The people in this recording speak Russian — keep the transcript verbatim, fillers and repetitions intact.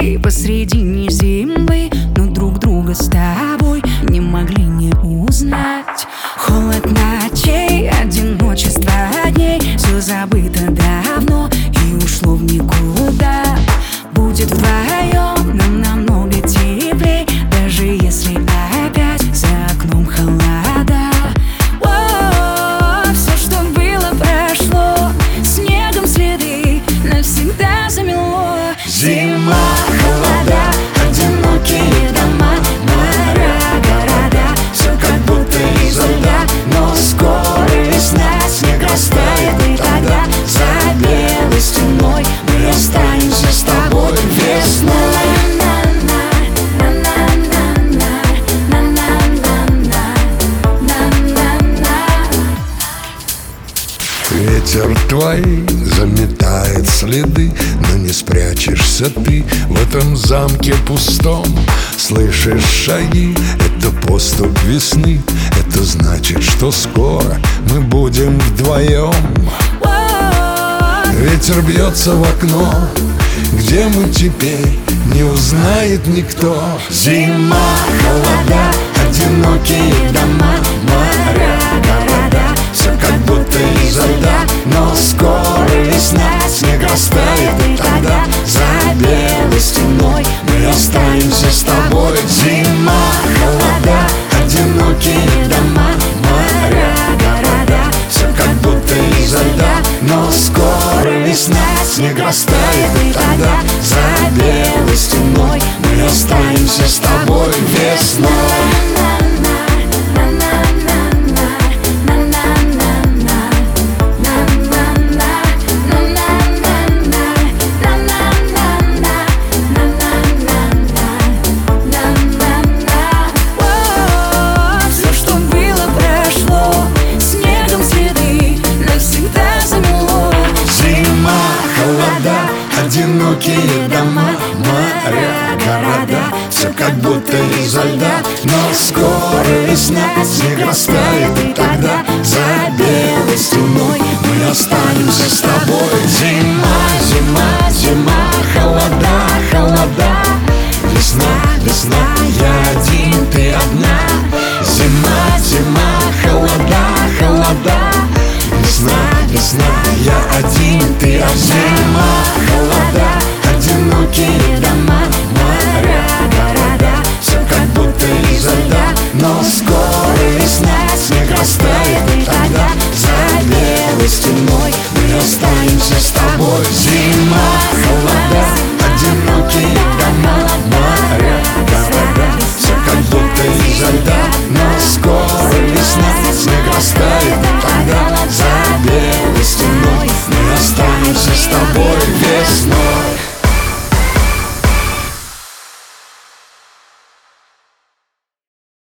пути посредине земли, но друг друга с тобой не могли не узнать. Холод ночей, одиночество дней, все забыто давно и ушло в никуда. Будет вдвоем нам намного теплей, даже если опять за окном холода. О, все, что было, прошло, снегом следы навсегда замело. Зима, холода, одинокие дома, моря, города, все как будто изо льда. Но скоро весна, снег растает, и тогда за белой стеной мы останемся с тобой весной. Ветер твой заметает следы, но не спрячешься ты в этом замке пустом. Слышишь шаги, это поступь весны, это значит, что скоро мы будем вдвоем. Ветер бьется в окно, где мы теперь, не узнает никто. Зима, холода, одинокие дома, моря, города, все как будто изо льда. Но скоро весна, снег растает, и тогда за белой стеной мы останемся с тобой. Зима, холода, одинокие дома, моря, города, все как будто изо льда. Но скоро весна, снег растает, и тогда за белой стеной мы останемся с тобой весной. Одинокие дома, моря, города, все как будто изо льда. Но скоро весна, снег растает, и тогда за белой стеной мы останемся с тобой. Зима, зима, зима, холода, холода, весна, весна, я один, ты одна. Зима, зима, холода, холода, весна, весна, я один, ты одна. Зима, холода, одинокие дома, моря, города, все как будто изо льда. Но скоро весна, снег растает, и тогда за белой стеной